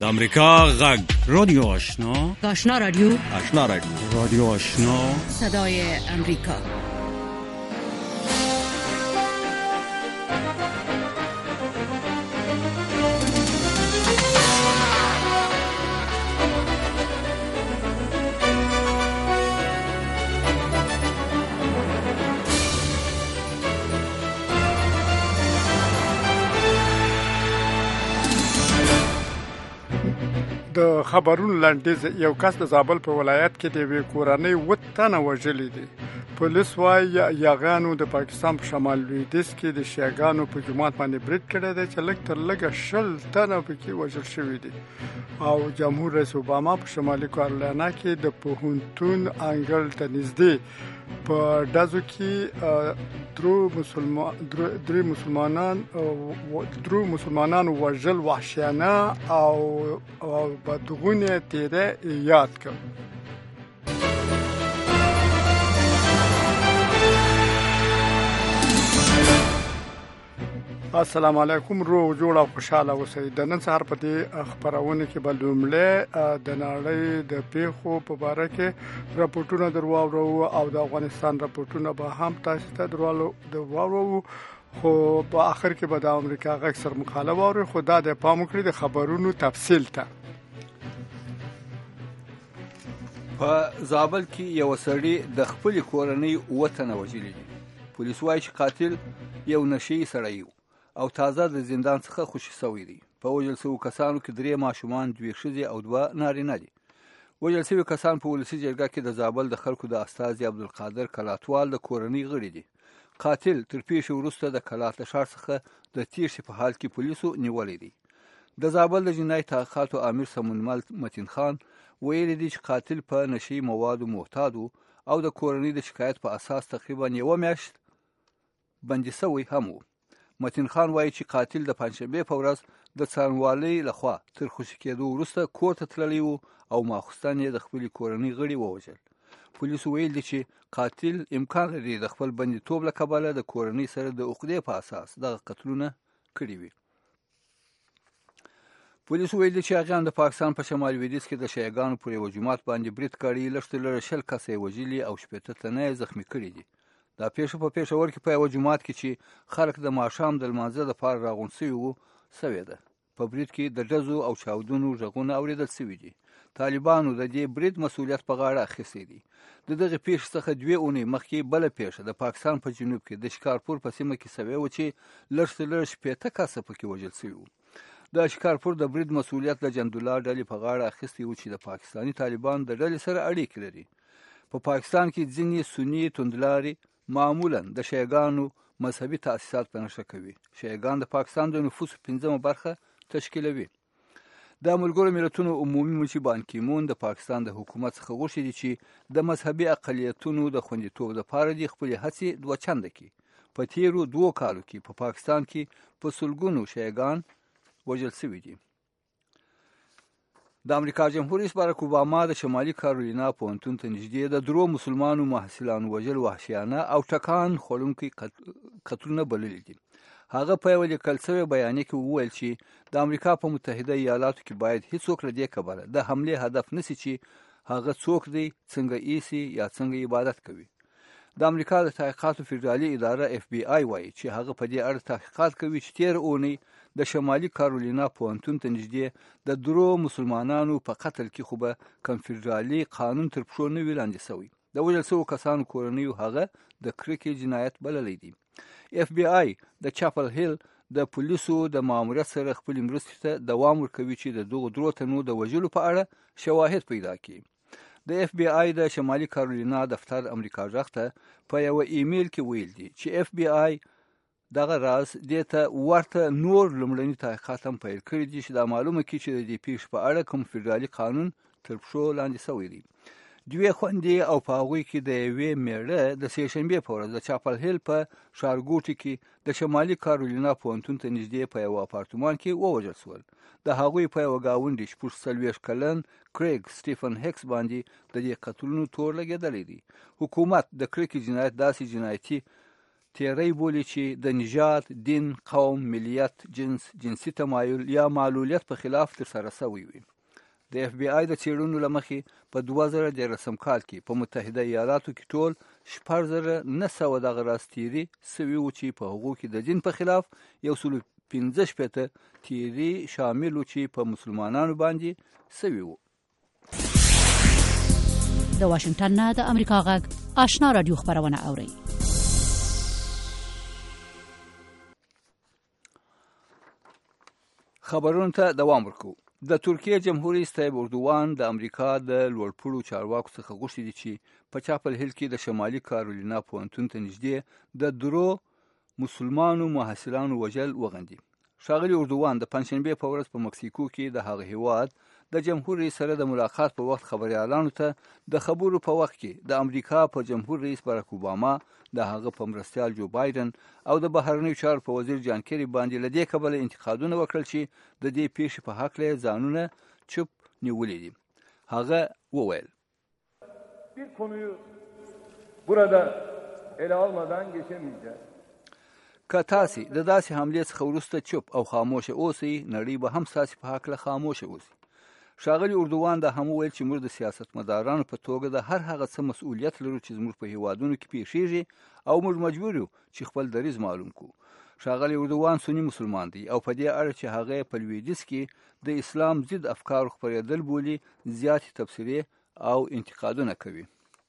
د امریکا غږ رادیو آشنا آشنا رادیو رادیو آشنا صدای امریکا. د خبرونو لنډیز یو کس د زابل په ولایت کې د یوې کورنۍ 7 تنه وژلي دي. پولیس وايي یاغیانو د پاکستان په شمال لویدیځ کې د شیعاګانو په جومات باندې برید کړی دی چې لږ تر لږه 20 تنه پکې وژل شوي دي. او جمهور رئیس اوباما په شمالي کارولینا کې د پوهنتون انګړ ته نږدې په ډزو کې درو مسلمانان وژل وحشیانه او بدغونه تیره یاد کړ. السلام علیکم، روغ جوړ او خوشاله اوسئ. د نن سهار په دې خبرونه کې به لومړی د نړۍ د پیښو په اړه کې راپورټونه درواورو او د افغانستان راپورټونه به هم تاسو ته درواورو، خو په اخر کې به د امریکا غږ سره مخاله ووري. خو دا د پام وکړئ د خبرونو تفصیل ته. په زابل کې یو سړی د خپل کورنۍ وطن وژلی دي. پولیس وايي چې قاتل یو نشي سړی او تازه د زندان څخه خوشي شوی دی. په وژل شویو کسانو کې 3 ماشومان، 2 ښځې او 2 نارینه دي. وژل شوي کسان په ولسي جرګه کې د زابل د خلکو د استازي عبدالقادر کلاتوال د کورنۍ غړي دي. قاتل تر پیښې وروسته د کلات له ښار څخه د تیښتې په حال کې پولیسو نیولی دی. د زابل د جنایي تحقیقاتو امیر سمونمل متین خان ویلي دی چې قاتل په نشي موادو معتاد او د کورنۍ د شکایت په اساس تقریبا 1 میاشت بندي شوی هم و. متین خان وایي چې قاتل د پنجشنبې په ورځ د څارنوالۍ لخوا تر خوشي کېدو وروسته کور ته تللی و او ماخوستن یې د خپلې کورنۍ غړي ووژل. پولیسو ویل دي چې قاتل امکان لري د خپل بندیتوب له کبله د کورنۍ سره د عقدې په اساس دغه قتلونه کړي وي. پولیسو ویل دي چې هغیان د پاکستان په شمال لویدیځ کې د شیعاګانو پر یو جومات باندې برید کړی. لږ تر لږه 20 کسه یې وژلي او 18 تنه یې زخمي کړي دي. دا پیښه په پېښور کې په یو جومات کې چې خلک د ماښام د لمانځه لپاره راغونډ شوي وو شوې ده. په برید کې د ډزو او چاودنو غږونه اورېدل شوي دي. طالبانو د دې برید مسؤلیت په غاړه اخیستی دی. د دغه پیښې څخه 2 اونۍ مخکې بله پیښه د پاکستان په جنوب کې د شکارپور په سیمه کې شوې وه چې لږ تر لږه 18 کسه پکې وژل شوي وو. د شکارپور د برید مسؤلیت د جندولا ډلې په غاړه اخیستی و چې د پاکستاني طالبانو د ډلې سره اړیکې لري. په پاکستان کې ځینې سني توندلاري معمولا د شیعاګانو مذهبي تأسیسات په نښه کوي. شیعاګان د پاکستان د نفوسو 5مه برخه تشکیلوي. د ملګرو ملتونو عمومي منشي بان کی مون د پاکستان د حکومت څخه غوښتي دي چې د مذهبي اقلیتونو د خوندیتوب لپاره د خپل هڅې 2 چنده کړي. په تیرو 2 کالو کې په پاکستان کې په سلګونو شیعاګان وژل شوي دي. د امریکا جمهور رئیس باراک اوباما د شمالي کارولینا پوهنتون ته نږدې د 3 مسلمانو محصلانو وژل وحشیانه او ټکان خوړونکي قتلونه بللي دي. هغه په یو لیکل شوي بیانیه کې وویل چې د امریکا په متحده ایالاتو کې باید هیڅوک له دې کبله د حملې هدف نشي چې هغه څوک دی، څنګه ایسي یا څنګه عبادت کوي. د امریکا د تحقیقاتو فدرالي اداره FBI وایي چې هغه په دې اړه تحقیقات کوي چې 13 اونۍ د شمالي کارولینا پوهنتون ته نږدې د 3 مسلمانانو په قتل کې خو به کنفدرالي قانون تر پښو نه وي لاندې شوی. د وژل شویو کسانو کورنیو هغه د کرکې جنایت بللی دی. FBI د چاپل هیل د پولیسو د ماموریت سره خپل مرستې ته دوام ورکوي چې د دغو 3 تنو د وژلو په اړه شواهد پیدا کړي. د FBI د شمالي کارولینا دفتر امریکا غږ ته په یو ایمیل کې ویل دي چې FBI دغه راز دې ته ورته نور لومړني تحقیقات هم پیل کړي دي چې دا معلومه کړي چې د دې پیښې په اړه کوم فدرالي قانون تر پښو لاندې شوی دی. 2 خوندې او په هغوی کې د یوې میړه د سهشنبې په ورځ د چاپل هیل په ښارګوټي کې د شمالي کارولینا پوهنتون ته نږدې په یو اپارتمان کې ووژل شول. د هغوی په یو ګاونډي 40 کلن کریګ سټیفن هکس باندې د دې قتلونو تور لګېدلی دی. حکومت د کرکې جنایت داسې جنایتي تیری بولي چې د نژاد، دین، قوم، ملیت، جنس، جنسي تمایل یا معلولیت په خلاف ترسره شوی وي. د اف بی آی د څېړنو له مخې په 2013 کال کې په متحده ایالاتو کې ټول 4900 دغه راستيري سوي و چې په هغو کې د دین په خلاف 115 تیری شامل و چې په مسلمانانو باندې سوي وو. د واشنگټن نه د امریکا غږ آشنا رادیو خبرونه اوري. خبرونو ته دوام ورکوو. د ترکیه جمهور رئیس طیب اردوغان د امریکا د لوړپوړو چارواکو څخه غوښتي دي چې په چاپل هیل کې د شمالي کارولینا پوهنتون ته نږدې د درو مسلمانو محصلانو وژل وغندي. ښاغلي اردوغان د پنجشنبې په ورځ په مکسیکو کې د هغه هیواد د جمهور رئیس سره د ملاقات په وخت خبريالانو ته د خبرو په وخت کې د امریکا په جمهور رئیس باراک اوباما، د هغه په مرستیال جو بایدن او د بهرنیو چارو په وزیر جان کیری باندې لدې کبله انتقادونه وکړل چې د دې پیښې په حق له ځانونه چوپ نیولې دي. هغه وویل bir konuyu burada ele almadan geçemeyeceğiz. که تاسې د داسې حملې څخه وروسته چوپ او خاموشه اوسئ، نړۍ به هم ستاسې په هکله خاموشه اوسي. ښاغلي اردوغان دا هم وویل چې موږ د سیاستمدارانو په توګه د هر هغه څه مسؤلیت لرو چې زموږ په هیوادونو کې پیښیږي او موږ مجبور یو چې خپل دریځ معلوم کړو. ښاغلي اردوغان سنی مسلمان دی او په دې اړه چې هغه په لویدیځ کې د اسلام ضد افکار خپرېدل بولي زیاتې تبصرې او انتقادونه کوي.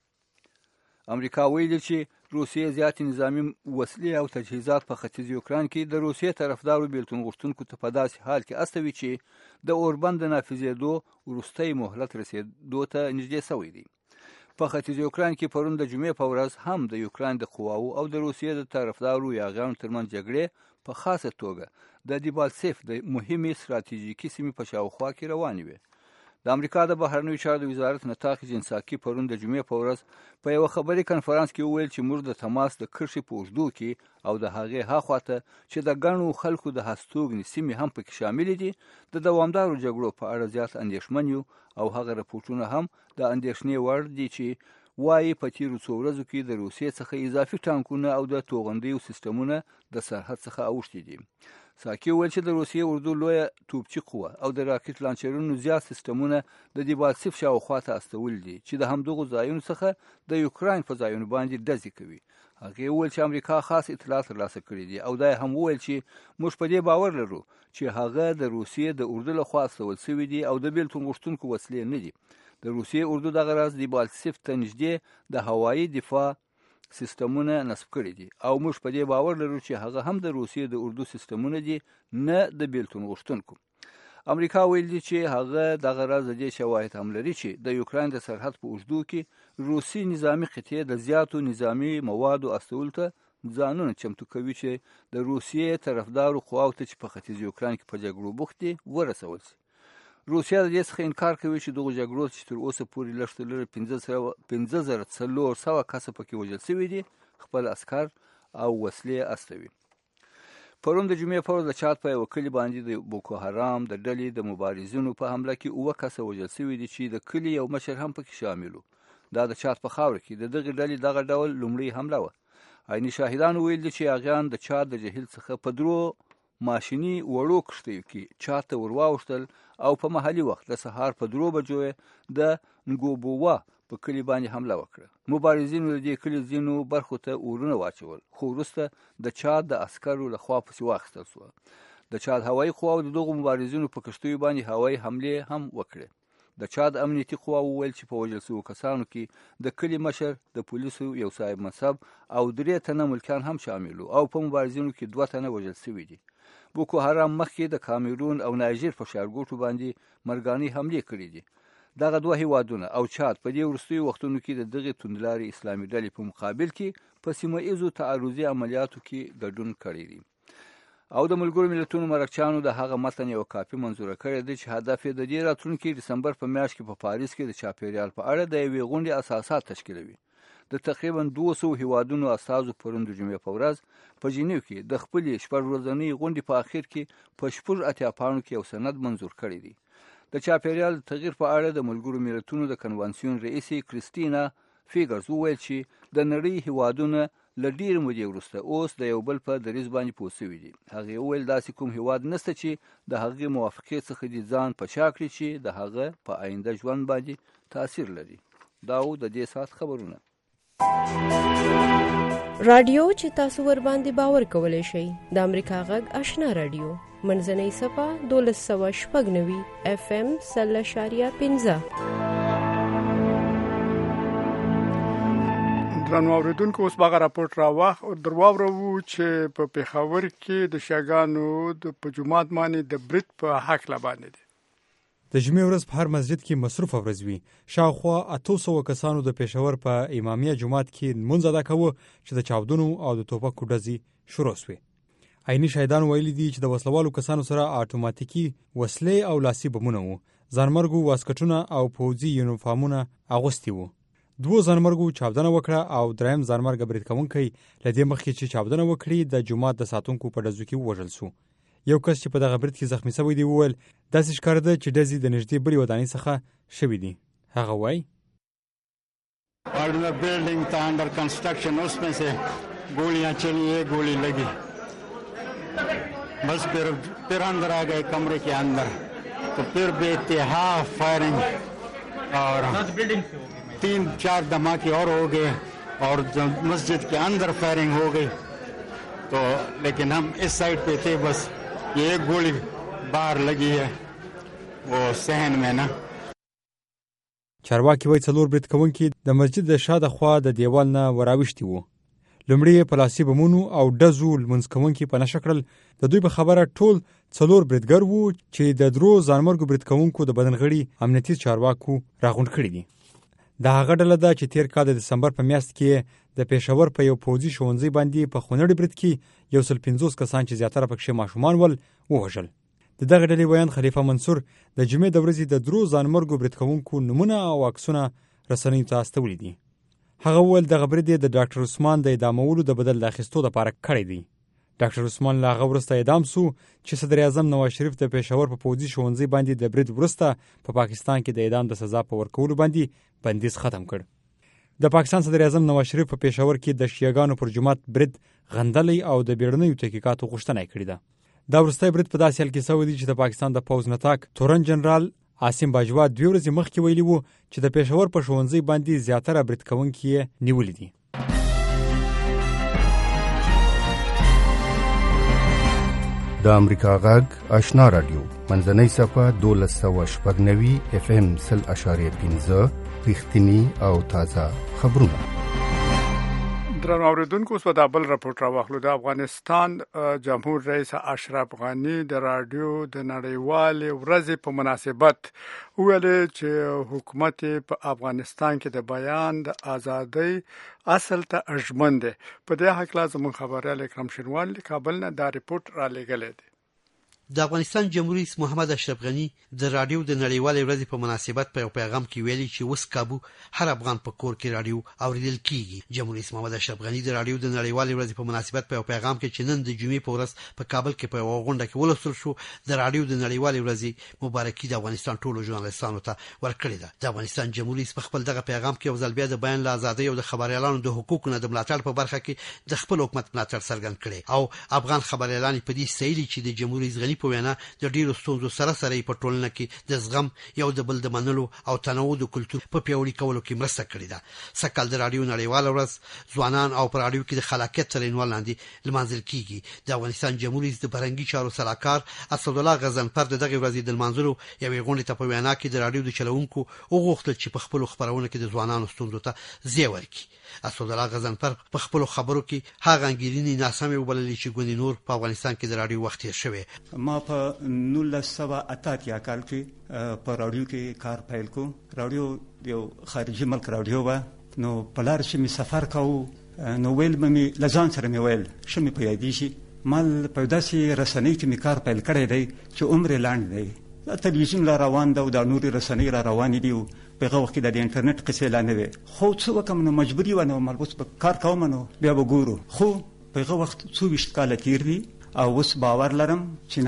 امریکا ویلي چې روسیې زیاتې نظامی وسلې او تجهیزات په ختیځ یوکران کې د روسیې طرفدارو بیلتون غوښتونکو ته په داسې حال کې استوي چې د اوربند د نافذېدو وروستی مهلت رسېدو ته نږدې شوی دی. په ختیځ یوکران کې پرون د جمعې په ورځ هم د یوکران د قواو او د روسیې د طرفدارو یاغیانو ترمنځ جګړې په خاصه توګه د دیبالسیف د مهمې ستراتیژیکي سیمې په شاوخوا کې روانې وې. د امریکا د بهرنیو چارو د وزارت نطاق جنساکي پرون د جمعې په ورځ په یو خبري کنفرانس کې وویل چې موږ د تماس د کرښې په اوږدو کې او د هغې هاخواته چې د ګڼو خلکو د هستوګنې سیمې هم پکې شامل دي د دوامدارو جګړو په اړه زیات اندېښمن یو او هغه راپورټونه هم د اندېښنې وړ دي چې وايي په تیرو څو ورځو کې د روسیې څخه اضافي ټانکونه او د توغندیو سیستمونه د سرحد څخه اوښتي دي. ساکي وویل چې د روسیې اردو لویه توپچي قوه او د راکټ لانچرونو زیات سیستمونه د دیبالسیف شاوخوا ته استول دي چې د همدغو ځایونو څخه د یوکراین په ځایونو باندې ډزې کوي. هغې وویل چې امریکا خاص اطلاعات ترلاسه کړي دي او دا هم وویل چې موږ په دې باور لرو چې هغه د روسیې د اردو لخوا استول شوي دي او د بیلتون غوښتونکو وسلې نه دي. د روسیې اردو دغه راز دیبالسیف ته نږدې د هوایي دفاع سیستمونه نصب کړي دي او موږ په دې باور لرو چې هغه هم د روسیې د اردو سیستمونه دي نه د بیلتون غوښتونکو. امریکا ویل دي چې هغه دغه راز د دې شواهد هم لري چې د یوکراین د سرحد په اوږدو کې روسي نظامی قطعې د زیاتو نظامی موادو استولو ته ځانونه چمتو کوي چې د روسیې طرفدارو قواو ته چې په ختیځ یوکراین کې په جګړو بوخت دي ورسول شي. روسیا د دې څخه انکار کوي چې دغه جګړو چې تر اوسه پورې لږ تر لږه 15,400 کسه پکې وژل شوي دي خپل عسکر او وسلې استوي. پرون د جمعې په ورځ د چاد په یوه کلي باندې د بوکو حرام د ډلې د مبارزینو په حمله کې 9 کسه وژل شوي دي چې د کلي یو مشر هم پکې شامل و. دا د چاد په خاوره کې د دغې ډلې دغه ډول لومړی حمله وه. عیني شاهدان ویل دي چې هغیان د چاد د جهیل څخه په درو ماشیني وړو کښتیو کې چاد ته ورواوښتل او په محلي وخت د سهار په 3 بجو د نګوبووا په کلي باندې حمله وکړه. مبارزینو د دې کلي ځینو برخو ته اورونه واچول خو وروسته د چاد د عسکرو لخوا پسې واخیستل شوه. د چاد هوایي قواو د دغو مبارزینو په کښتیو باندې هوایي حملې هم وکړې. د چاد امنیتي قواو وویل چې په وژل شوو کسانو کې د کلي مشر، د پولیسو یو صاحب منصب او 3 تنه ملکیان هم شامل وو او په مبارزینو کې 2 تنه وژل شوي دي. بوکو حرام مخکې د کامیرون او نایجر په ښارګوټو باندې مرګاني حملې کړې دي. دغه 2 هیوادونه او چاد په دې وروستیو وختونو کې د دغې توندلارې اسلامي ډلې په مقابل کې په سیمه ایزو تعرضي عملیاتو کې ګډون کړی دی. او د ملګرو ملتونو مرکچیانو د هغه متن یو کاپي منظوره کړی دی چې هدف یې د دې راتلونکي دسمبر په میاشت کې په پاریس کې د چاپیریال په اړه د یوې غونډې اساسات تشکیلوي. د تقریبا 200 هیوادونو استازو پرون د جمعې په ورځ په جنیو کې د خپلې 4 ورځنۍ غونډې په اخر کې په 80 پاڼو کې یو سند منظور کړی دی. د چاپیریال تغییر په اړه د ملګرو ملتونو د کنوانسیون رئیس کریستینا فیګرز وویل چې د نړۍ هیوادونه له ډېرې مودې وروسته اوس د یو بل په دریځ باندې پوه شوي دي. هغې وویل داسې کوم هیواد نشته چې د هغې موافقې څخه دې ځان په شا کړي چې د هغه په آینده ژوند باندې تاثیر لري. دا و د دې ساعت خبرونه. رادیو چې تاسو ور باندې باور کولای شئ د امریکا غږ آشنا رادیو منځنۍ صفه 1290 FM 0.15. درنو اوریدونکو اوس باغ راپورټ درواورو چې په پیښور کې د شیعاګانو په جمعات باندې د برید په حق لبانې دي. د جمعې ورځ په هر مسجد کې مصروف ورځ وي. شاوخوا 800 کسانو د پېښور په امامیه جمعات کې لمونځ ادا کاوه چې د چاودنو او د توپکو ډزې شروع شوې. عیني شاهدان ویلي دي چې د وسلوالو کسانو سره اتوماتیکي وسلې او لاسي بمونه وو. ځانمرګو واسکټونه او پوځي یونیفارمونه اغوستي وو. 2 ځانمرګو چاودنه وکړه او دریم ځانمرګ برید کوونکی له دې مخکې چې چاودنه وکړي د جمعات د ساتونکو په ډزو کې ووژل شو. یو کس چې په دغه برید کې زخمی شوی دی وویل داسې ښکارېده چې ډزې د نږدې بلې ودانۍ څخه شوي دي. هغه وایي building था under construction उसमें से गोलियां चली एक गोली लगी बस फिर अंदर आ गए कमरे के अंदर तो फिर बेइत्तेहाफ फायरिंग और 3-4 धमाके और हो गए और मस्जिद के अंदर फायरिंग हो गई तो लेकिन हम इस साइड पे थे बस ये एक गोली बाहर लगी है वो सहन में ना. چارواکي وایي څلور برید کوونکي د مسجد د شاته خوا د دیوال نه وراوښتي وو. لومړی یې په لاسي بمونو او ډزو لمونځ کوونکي په نښه کړل. د دوی په خبره ټول 4 بریدګر وو چې د درو ځانمرګو برید کوونکو د بدن غړي امنیتي چارواکو راغونډ کړي دي. دا هغه ډله ده چې تیر کال د دسمبر په میاشت کې د پېښور په یو پوځي ښوونځي باندې په خونړي برید کې 150 کسان چې زیاتره پکښې ماشومان ول ووژل. د دغه ډلې ویاند خلیفه منصور د جمعې د ورځې د درو ځانمرګو برید کوونکو نومونه او عکسونه رسنیو ته استولي دي. هغه وویل دغه برید د ډاکټر عثمان د اعدامولو د بدل د اخیستو لپاره کړی دی. ډاکټر عثمان له هغه وروسته اعدام سو چې صدر اعظم نواز شریف د پېښور په پوځي ښوونځي باندې د برید وروسته په پاکستان کې د اعدام د سزا په ورکولو باندې بندیز ختم کړ. د پاکستان صدر اعظم نواز شریف په پېښور کې د شیعاګانو پر جمعات برید غندلی او د بیړنیو تحقیقاتو غوښتنه یې کړې ده. دا وروستی برید په داسې حال کې شوی دی چې د پاکستان د پوځ نتاک تورن جنرال عاصم باجوا 2 ورځې مخکې ویلي وو چې د پېښور په ښوونځي باندې زیاتره برید کوونکي یې نیولي دي. د امریکا غږ آشنا رادیو منځنۍ صفه 1290 FM 0.15 رښتینی او تازه خبرونه. درنو اوریدونکو اوس د بل راپورټ راوخلو. د افغانستان جمهور رئیس اشرف غنی د رادیو د نړیوالې ورځې په مناسبت ویل چې حکومت په افغانستان کې د بیان د ازادۍ اصل ته ارزښت دی. په دې حق لازم خبريال اکرم شینوال له کابل نه دا رپورټ را لېږلی دی. د افغانستان جمهور رئیس محمد اشرف غنی د رادیو د نړیوالې ورځې په مناسبت په پیغام کې ویلي چې اوس کابو هر افغان په کور کې رادیو اوریدل کیږي. جمهور رئیس محمد اشرف غنی د رادیو د نړیوالې ورځې په مناسبت په پیغام کې چې نن د جمعې په ورځ په کابل کې په غونډه کې ولوستل شو د رادیو د نړیوالې ورځې مبارکي د افغانستان ټولو ژورنالستانو ته ورکړې ده. د افغانستان جمهور رئیس په خپل دغه پیغام کې یو ځل بیا د بیان له ازادۍ او د خبريالانو د حقوقو نه د ملاتړ په برخه کې د خپل حکومت ملاتړ څرګند کړي او افغان خبريالان په دې سېلي چې د جمهور رئیس غنی په وینا د ډیرو ستونزو سره په ټولنه کې د زغم یو د بل د منلو او تنوع د کلتور په پیاوړي کولو کې مرسته کړې ده. سکهال د رادیو نړیواله ورځ ځوانان او پر رادیو کې د خلاقیت تر عنوان لاندې لمانځل کیږي. د افغانستان جمهور رئیس د فرهنګي چارو سلاکار اسدالله غضنفر د دغه ورځې د لمانځلو یوې غونډې ته په وینا کې د رادیو د چلوونکو وغوښتل چې په خپل خبرونه کې د ځوانانو ستونزو ته ځای ورکړي. اسدالله غضنفر په خپل خبرو کې هغه انګیرنې ناسمې وبللې چې ګوندې نور په افغانستان کې د رادیو وخت یې شوی. ما په 1988 کال کې په رادیو کې کار پیل کو. رادیو یو خارجي ملک رادیو و. نو په لار چې می سفر کوو نو ویل مې لزان سره مې ویل شمه په یادې شي مال په داسې رسنۍ کې می کار پیل کړی دی چې عمر لاندې دی. تلویزیون لا روان دا او د نوري رسنۍ را روان دي. په هغه وخت کې د انټرنیټ قصې لا نه وي. خو څه وکم نو مجبوري و نو مال اوس په کار کوم نو بیا وګورو. خو په هغه وخت 24 کال تیر دي او اوس باور لرم چې نه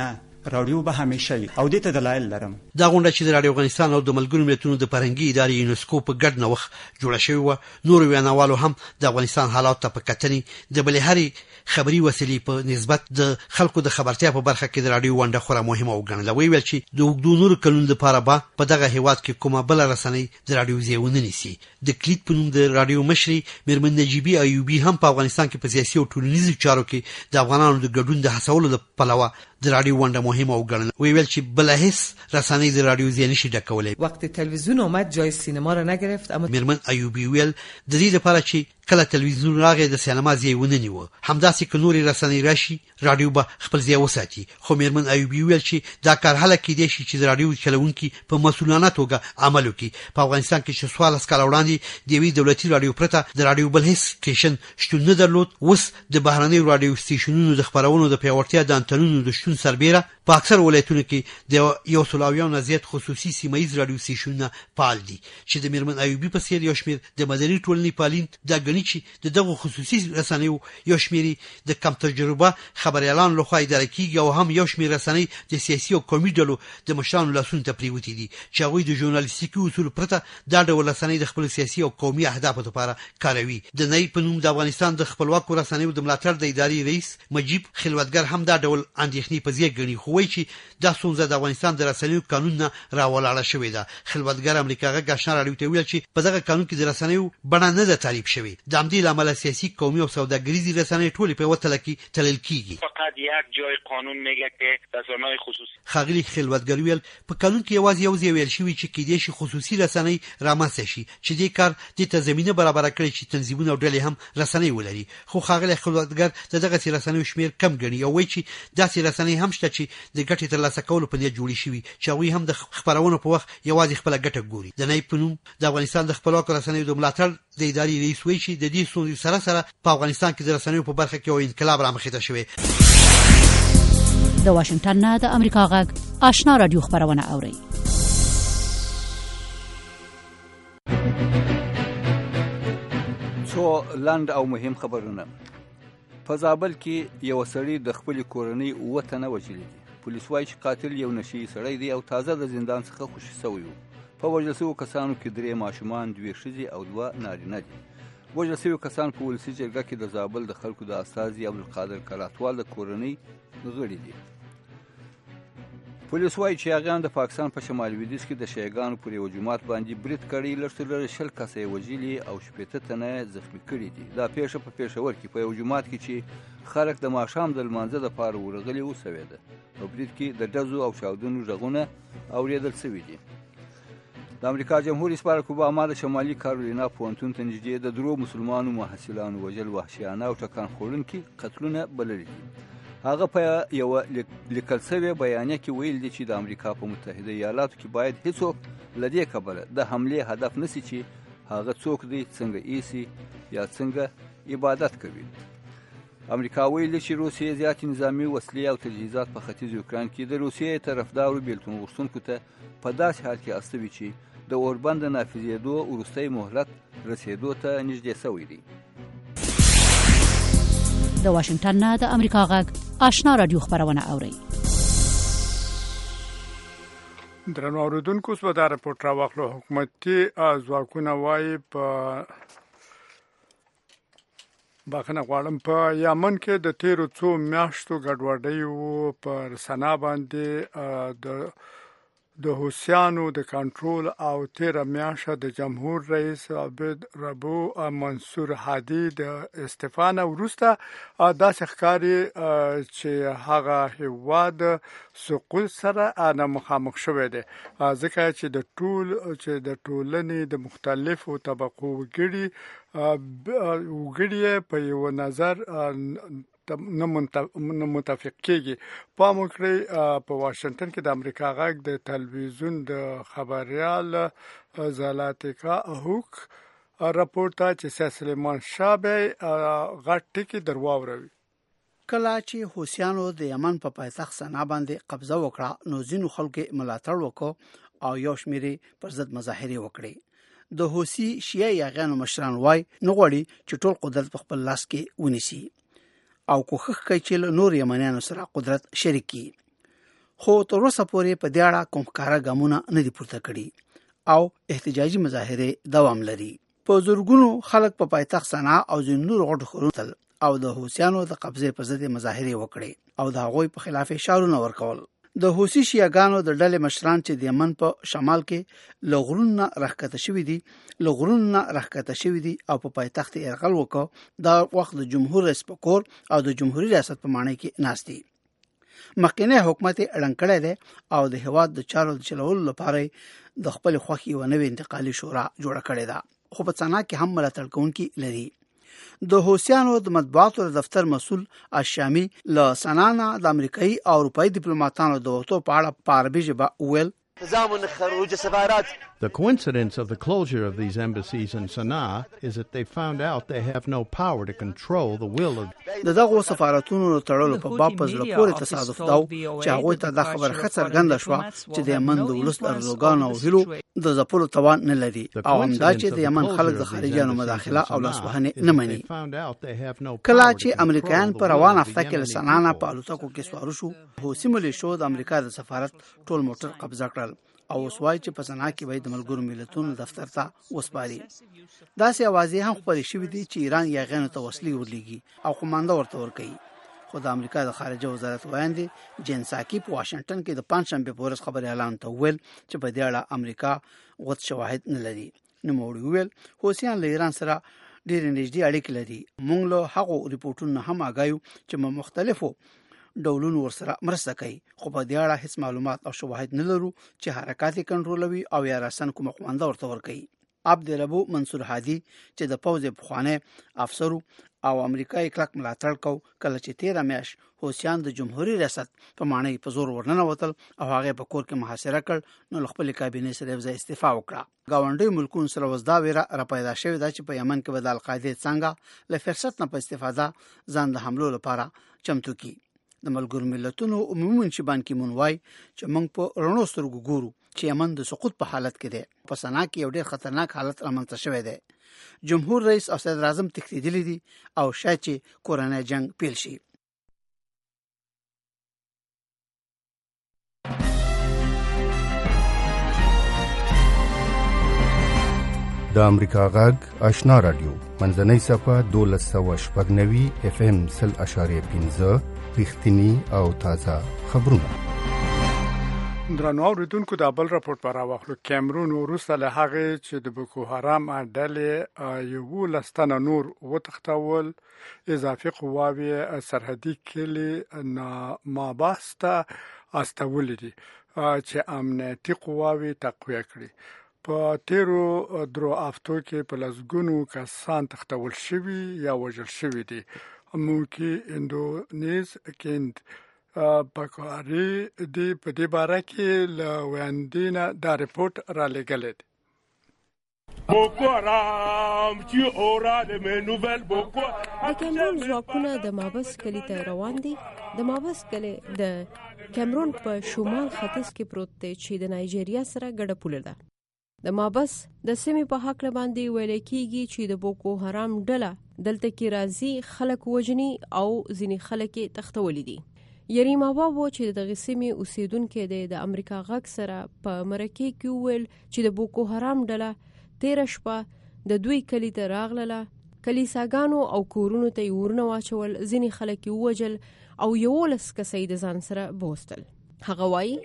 رادیو به همیشه وي او دې ته دلایل لرم. دا غونډه چې د رادیو افغانستان او د ملګرو ملتونو د فرهنګي ادارې یونسکو په ګډ نوښت جوړه شوې وه، نورو ویاناوالو هم د افغانستان حالات ته په کتنې د بلې هرې خبري وسیلې په نسبت د خلکو د خبرتیا په برخه کې د رادیو ونډه خورا مهمه وګڼله. ویل چې د اوږدو نورو کلونو لپاره به په دغه هیواد کې کومه بله رسنۍ د رادیو ځای ونه نیسي. د کلید په نوم د رادیو مشرې میرمن نجیبي ایوبي هم په افغانستان کې په سیاسي او ټولنیزو چارو کې د افغانانو د ګډون د هڅولو له پلوه د رادیو ونډه مهمه وګڼله. ویل چې بله هیڅ رسنۍ د رادیو ځای نشي ډکولی. وقتی تلویزیون آمد جای سینما را نگرفت. اما میرمن ایوبي ویل د دې لپاره چې کله تلویزیون راغی د سینما ځای ونه نیوه، همداسې که نورې رسنۍ راشي رادیو به خپل ځای وساتي. خو میرمن ایوبي ویل چې دا کار هله کیدای شي چې د رادیو چلوونکي په مسؤلانه توګه عمل وکړي. په افغانستان کې چې 14 کاله وړاندې د یوې دولتي رادیو پرته د رادیو بل هیڅ سټیشن شتون نه درلود، اوس د بهرنیو رادیو سټیشنونو د خپرونو د پیاوړتیا د انتنونو د شتون سربیره په اکثر ولایتونو کې د 100 نه زیات خصوصي سیمه ییز رادیو سټیشنونه فعال دي، چې د میرمن ایوبي په څیر یو شمېر د مدني ټولنې فعالین دا ګڼي چې د دغو خصوصي رسنیو یو شمېر د کم تجربه خبریالانو لخوا اداره کیږي او هم یو شمېر رسنۍ د سیاسي او قومي ډلو د مشرانو لاسونو ته پریوتې دي چې هغوی د ژورنالیستیکي اصولو پرته دا ډول رسنۍ د خپلو سیاسي او قومي اهدافو لپاره کاروي. د نئی په نوم د افغانستان د خپلواکو رسنیو د ملاتړ د ادارې رئیس مجیب خلوتګر هم دا ډول اندېښنې په ځای ګڼي، خو وایي چې دا ستونزه د افغانستان د رسنیو قانون نه راولاړه شوې ده. خلوتګر امریکا غږ آشنا راډیو ته ویل چې په دغه قانون کې د رسنیو بڼه نه ده تعریف شوې. د همدې له امله سیاسي، قومي او سوداګریزي رسنۍ ټولې په یوه تله کې تلل کیږي. فقط یک جای قانون میگه که رسانه‌های خصوصی. ښاغلي خلوتګر ویل په قانون کې یوازې یو ځای ویل شوي چې کیدای شي خصوصي رسنۍ رامنځته شي چې دې کار دې ته زمینه برابره کړي چې تنظیمونه او ډلې هم رسنۍ ولري. خو ښاغلی خلوتګر د دغسې رسنیو شمېر کم ګڼي او وایي چې داسې رسنۍ هم شته چې د ګټې ترلاسه کولو په نیت جوړې شوي چې هغوی هم د خپرونو په وخت یوازې خپله ګټه ګوري. د نئی په نوم د افغانستان د خپلواکو رسنیو د ملاتړ د ادارې رئیس وایي چې د دې ستونزې سره سره په افغانستان کې د رسنیو په برخه کې یو انقلاب رامخته شوی. د واشنگټن نه د امریکا غږ آشنا راډیو خبرونه اوري. څو لنډ او مهم خبرونه. په زابل کې یو سړی د خپل کورنۍ 9 تنه وژلي دي. پولیس وايي چې قاتل یو نشي سړی دی او تازه د زندان څخه خوشي شوی و. په وژل شویو کسانو کې 3 ماشومان، 2 ښځې او 2 نارینه دي. وژل شویو کسان په ولسي جرګه کې د زابل د خلکو د استازي عبدالقادر کلاتوال د کورنۍ غړي دي. پولیس وايي چې هغه د پاکستان په شمال لویدیځ کې د شیعاګانو پر یو جومات باندې برید کړی، لږ تر لږه 20 کسه یې وژلي او 80 تنه زخمي کړي دي. دا پیښه په پېښور کې په یو جومات کې چې خلک د ماښام د لمانځه دپاره ورغلي وو سوې ده. په برید کې د ډزو او چاودنو غږونه اورېدل سوي دي. د امریکا جمهور رئیس باراک اوباما د شمالي کارولینا پوهنتون ته نږدې د 3 مسلمانو محصلانو وژل وحشیانه او ټکان خوړونکي قتلونه بللي دي. هغه په یو لیکل شوی بیانیه کې ویل دي چې د امریکا په متحده ایالاتو کې باید هیڅوک له دې کبله د حملې هدف نشي چې هغه څوک دی، څنګه ایسي یا څنګه عبادت کوي. امریکا ویل چې روسیې زیات نظامی وسلې او تجهیزات په ختیځ یوکران کې د روسیې طرفدارو بیلتون غوښتونکو ته په داسې حال کې استوي چې د اوربند نافذېدو وروستی مهلت رسېدو ته نږدې شوی دی. د واشنگټن نه د امریکا غږ آشنا راډیو خبرونه اوري. درنو اوریدونکو اوس به دا رپورټ راواخلو. حکومتي ځواکونه وایي په بخښنه غواړم په یمن کې د تیرو څو میاشتو ګډوډیو پر سنا باندې د حوثیانو د کنټرول او تیر میاشت د جمهور رئیس عبد ربو منصور هادي د استعفا نه وروسته داسې ښکاري چې هغه هیواد سقوط سره مخامخ شوی دی، ځکه چې د ټولنې د مختلفو طبقو وګړي په یو نظر نه متفق کېږي. پام وکړئ په واشنگټن کې د امریکا غږ د تلویزیون د خبریال زلاتیکا هوک راپورټ چې سلیمان شاه به غټ ټکی درواوروي. کله چې حوثیانو د یمن په پایتخت سنا باندې قبضه وکړه نو ځینو خلکو ملاتړ وکړ او یو شمېر پر ضد مظاهرې وکړې. د حوثي شیعه یاغیانو مشران وای نه غواړي چې ټول قدرت په خپل لاس کې ونیسي او کوښښ کوي چې نور یمنیانو سره قدرت شریک کړي. خو تر اوسه پورې په دې اړه کوم ښکاره ګامونه نه دي پورته کړي او احتجاجي مظاهره دوام لري. په زورګونو خلک په پایتخت صنعا او ځینو نورو غټو ښارونو او د حوثیانو د قبضې پر ضد مظاهره وکړې او د هغوی په خلاف اشارونه ورکول. د حوثي شیعاګانو د ډلې مشران چې د یمن په شمال کې له غرونو راښکته شوي دي او په پایتخت ارغل وکړ، دا وخت د جمهور رئیس په کور او د جمهوریت ریاست په ماڼۍ کې ناست دي. مخکینی حکومت اړنګ کړی دی او د هیواد د چارو د چلولو لپاره د خپل خوښې یوه نوې انتقالي شورا جوړه کړې ده، خو په صنعا کې هم ملاتړ کوونکي لري. د حوثیانو د مطبوعاتو دفتر مسؤل الشامي له صنعا نه د امریکایي او اروپایي ډیپلوماټانو د وتو په اړه په عربي ژبه وویل. The coincidence of the closure of these embassies in Sana'a is that they found out they have no power to control the will of دغه سفارتونو تړلو په باب په زړه پورې تصادف دا چې هغه ته د خبر څرګنده شو چې د یمن د ولس ارزوګانو او هیلو د زپلو توان نه لري او همدا چې د یمن خلک د خارجيانو مداخله او لاسوهنه نه مني. کله چې امریکایان په روان هفته کې لسنانه په الوتکو کې سوار شو، حوثي ملیشو د امریکا د سفارت ټول موټر قبضه کړل او وسوای چې په صنعا کې د ملګرو ملتونو دفتر ته وسپاري. داسې اوازې هم خپرې شوې دي چې ایران یاغیانو ته وسلې ورلېږي او قومانده ورته ورکوي. خو د امریکا د خارجه وزارت وایاندې جین ساکی په واشنگټن کې د پنځشنبه په ورځ خبري اعلان ته وویل چې په دې اړه امریکا غوښت شواهد نه لري. نوموړي وویل حوثیان له ایران سره ډېرې نږدې اړیکې لري. موږ له هغو ریپورټونو هم آګایو چې مختلفو ډولونو ورسره مرسته کوي، خو په دې اړه هیڅ معلومات او شواهد نه لرو چې حرکات کنټرولوي او یا راسن کوم قومانده ورته ورکوي. عبدالربو منصور هادي چې د پوځ پخوانی افسر او امریکایي کلک ملاتړ کو، کله چې 13 میاشت حوثیان د جمهوریت ریاست په ماڼۍ په زور ورننه وتل او هغه په کور کې محاصره کړ، نو خپل کابینې سره ځای استعفا وکړه. گاونډي ملکونو سره وزدا ویره را پیدا شوې ده چې په یمن کې د القاعده څنګه له فرصت نه په استفاده ځان د حملو لپاره چمتو کی. د ملګرو ملتونو عمومي منشي بان کی مون وای چې موږ په رڼو سترګو ګورو چې یمن د سقوط په حالت کې دی. په صنعا کې یو ډېر خطرناک حالت رامنځته شوی دی. جمهور رئیس او صدر اعظم تښتېدلي دي او شاید چې کورنۍ جنگ پیل شي. د امریکا غږ آشنا رادیو منځنۍ صفه 1290 FM 0.5 رښتینی او تازه خبرونه. درنو اوریدونکو د بل راپورټ پر راوخلو. کیمرون وروسته له هغه چې د بوکو حرام ډلې یو لستانه نور وتښتول، اضافي قواوی سرحدي کلی ماباسته استولې دي چې امنیتي قواوی تقویه کړي. په تیرو درو هفتو کې په لسګونو کسان تښتول شوي یا وژل شوي دي. موکي اندونیز کیند پکاري دی په دې باره کې له ویاندینه دا رپورټ را لګلې دی. بوکو حرام چې اوراد مې نوبل بوکو د کیمرون ځواکونه د مابس کلی ته روان دي. د مابس کلی د کیمرون په شمال ختیځ کې پروت دی چې د نایجیریا سره ګډه پوله ده. د مابس د سیمې په حق باندې ویل کېږي چې د بوکو حرام ډله دلته کې راځي، خلک وژني او ځینې خلک یې تښتولي دي. یریما بابو چې د دغه سیمې اوسیدونکی دی د امریکا غږ سره په مرکه کې وویل چې د بوکو حرام ډله تیره شپه د دوی کلی ته راغله، کلیساګانو او کورونو ته یې ورونه واچول، ځینې خلک یې ووژل او 11 کسه یې د ځان سره بوستل. هغه وایي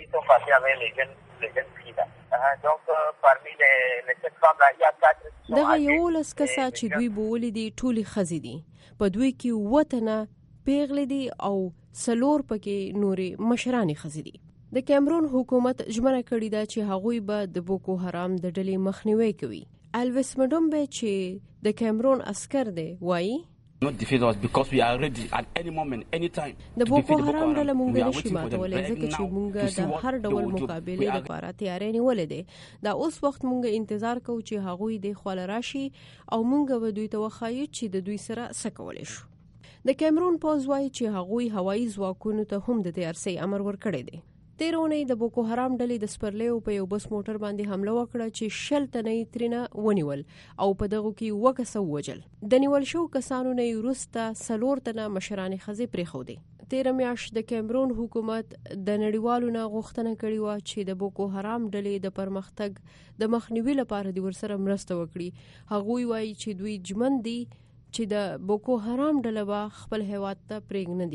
دغه 11 کسه چې دوی بوولي دي ټولې ښځې دي، په دوی کې 7 تنه پیغلې دي او 4 پکې نورې مشرانې ښځې دي. د کیمرون حکومت ژمنه کړې ده چې هغوی به د بوکو حرام د ډلې مخنیوي کوي. الویس مډومبه چې د کیمرون عسکر دی وایي not defeat us because we are ready at any moment anytime د بوکو حرام ډله مونږ نشي ماتولی ځکه چې مونږ د هر ډول مقابله لپاره تیاری نیولې ده. دا اوس وخت مونږ انتظار کوو چې هغوی د خپل راشي او مونږ به دوی ته وخایو چې د دوی سره څه کولی شو. د کیمرون پوځ وایي چې هغوی هوایي ځواکونو ته هم د تیارسۍ امر ورکړی دی. تیر اونۍ د بوکو حرام ډلې د سپرلیو په یو بس موټر باندې حمله وکړه چې 60 تنه یې ترېنه ونیول او په دغو کې 7 کسه ووژل. د نیول شوو کسانو نه وروسته 4 تنه مشرانې ښځې پرېښودې. تیر میاشت د کیمرون حکومت د نړیوالو نه غوښتنه کړې و چې د بوکو حرام ډلې د پرمختګ د مخنیوي لپاره د ورسره مرسته وکړي. هغوی وایي چې دوی ژمن دي چې د بوکو حرام ډله به خپل هیواد ته پرېږدي.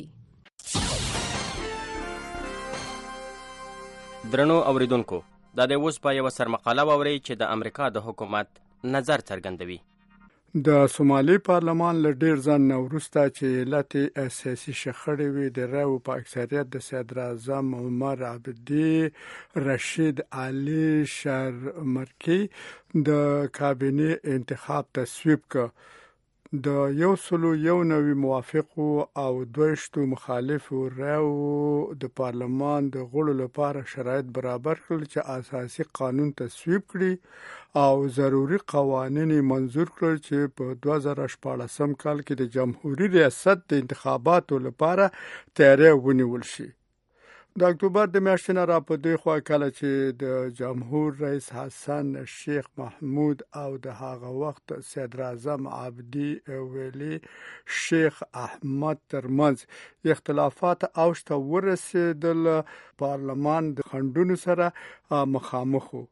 درنو اوریدونکو، دا د اوس په یو سرمقاله واوري چې د امریکا د حکومت نظر څرګندوي. د سومالي پارلمان له ډیر ځنډ نه وروسته چې علت اساسي شخړې وي د راو په اکثریت د صدر اعظم عمر عبدي رشید علي شرمرکي د کابینه انتخاب تصویب کړ. د 191 موافقو او 22 مخالفو راو د پارلمان د غړو لپاره شرایط برابر کړل چې اساسي قانون تصویب کړي او ضروري قوانین منظور کړل چې په 2014 کال کې د جمهوریت ریاست د انتخاباتو لپاره تیاری ونیول شي. د اکتوبر د میاشتې نه را په دې خوا کله چې د جمهور رئیس حسن شیخ محمود او د هغه وخت صدر اعظم عبدي ویلي شیخ احمد ترمنځ اختلافات اوج ته ورسېدل، پارلمان د خنډونو سره مخامخ و.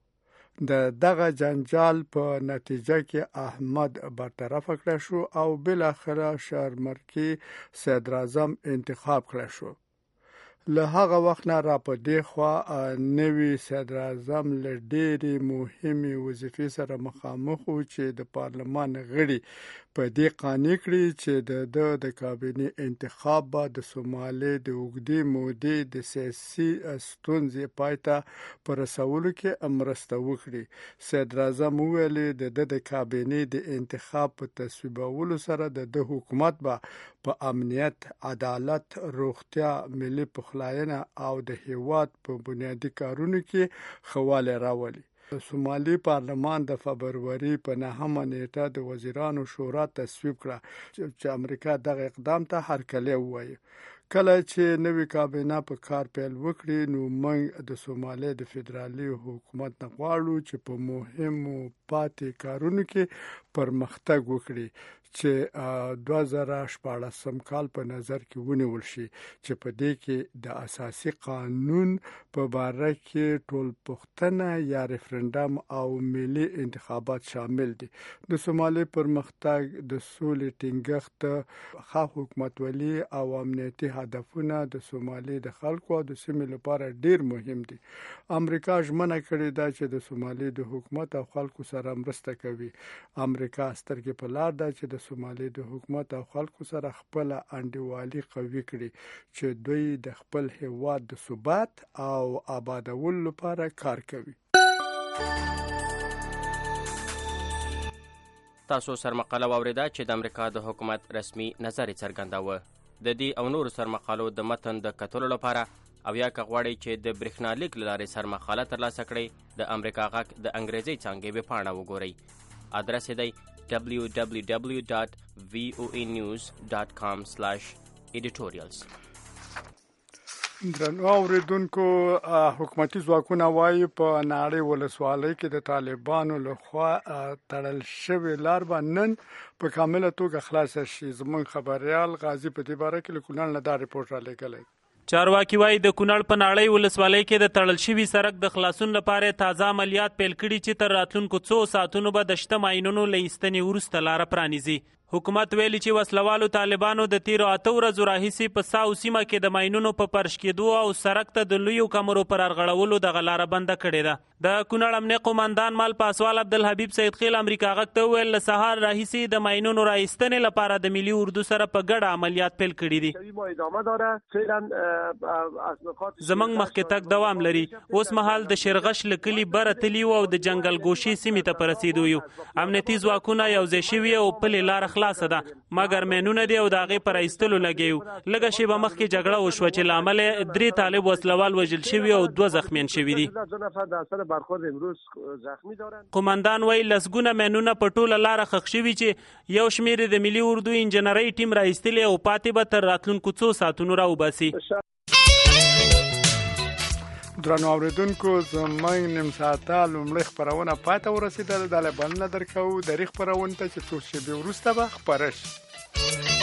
دغه جنجال په نتیجه کې احمد برطرف کړی شو او بل اخره شرمرکي صدر اعظم انتخاب کړی شو. له هغه وخت نه را په دې خوا نوی صدر اعظم له ډېرې مهمې وظیفې سره مخامخ و چې د پارلمان غړي په دې قانع کړي چې د کابینې انتخاب به د سومالي د اوږدې مودې د سیاسي ستونزې پای ته په رسولو کې مرسته وکړي. صدر اعظم وویل د کابینې د انتخاب په تصویبولو سره د حکومت به په امنیت، عدالت، روغتیا، ملي پخلاینه او د هیواد په بنیادی کارونو کې خواله راولي. سومالي پارلمان د فبروري په 9 نیټه د وزیرانو شورا تصویب کړه چې امریکا دغه اقدام ته هرکلی ووایي. کله چې نوې کابینه په کار پیل وکړي نو موږ د سومالي د فدرالي حکومت نه غواړو چې په مهمو پاتې کارونو کې پرمختګ وکړي چې 2014 کال په نظر کې ونیول شي چې په دې کې د اساسي قانون په باره کې ټول پښتنه یا ریفرندم او ملي انتخابات شامل دي. د سومالي پرمختګ، د سولې ټینګښت، ښه حکومتولي او امنیتي هدفونه د سومالي د خلکو او د سیمې لپاره ډیر مهم دي. امریکا ژمنه کړې ده چې د سومالي د حکومت او خلکو سره مرسته کوي. امریکا سترګې په لار ده چې د سومالي د حکومت او خلکو سره خپل انډیوالي قوي کړي چې دوی د خپل هیواد د ثبات او آبادولو لپاره کار کوي. تاسو سرمقاله واوریده چې د امریکا د حکومت رسمي نظر څرګنداوه. د دې او نور سرمقالو د متن د کتلو لپاره او یا که غواړئ چې د برېښنالیک له لارې سرمقاله ترلاسه کړئ د امریکا غږ د انګریزي څانګې ویبپاڼه وګورئ. ادرس یې دی www.voanews.com/editorials. درنو اوریدونکو، حکومتي ځواکونه وایي په ناړۍ ولسوالۍ کې د طالبانو لخوا تړل شوې لار به نن په کامله توګه خلاصه شي. زموږ خبریال غازي په دې باره کې له کونړ نه دا رپورټ رالیږلی. چارواکي وایي د کونړ په ناړۍ ولسوالۍ کې د تړل شوي سړک د خلاصون لپاره تازه عملیات پیل کړي چې تر راتلونکو 2 ساعتونو به د شته ماینونو له ایستنې وروسته لاره پرانیزي. حکومت ویلي چې وسلوالو طالبانو د تیرو 8 ورځو راهیسې په ساو سیمه کې د ماینونو په پرش کېدو او سړک ته د لویو کمرو پر ارغړولو دغه لاره بنده کړې ده. د کونړ امنیه قومندان مال پاسوال عبدالحبیب سید خیل امریکا غږ ته وویل له سهار راهیسې د ماینونو راایستنې لپاره د ملي اردو سره په ګډه عملیات پیل کړي دي. زمونږ مخکې تګ دوام لري. اوس مهال د شیرغش له کلي بره تلي او د جنګل ګوشې سیمې ته په رسېدو یو. امنیتي ځواکونه یوځای شوي او پلې لاره خلاصه ده، مګر مینونه دي او د هغې په رایستلو لګیو. لږه شیبه مخکې جګړه وشوه چې له امله 3 طالب وسلوال وژل شوي او 2 زخمیان شوي دي. قومندان وایي لسګونه مینونه په ټوله لاره ښخ شوي چې یو شمېر د ملي اردو انجنیرۍ ټیم رایستلی او پاتې به تر راتلونکو 2 ساعتونو راوباسي. درنو اوریدونکو، زموږ نیم ساعته لومړۍ خپرونه پای ته ورسېدله. دا له بلنه درکوو درې خپرونې ته چې څو شېبې وروسته به خپره شي.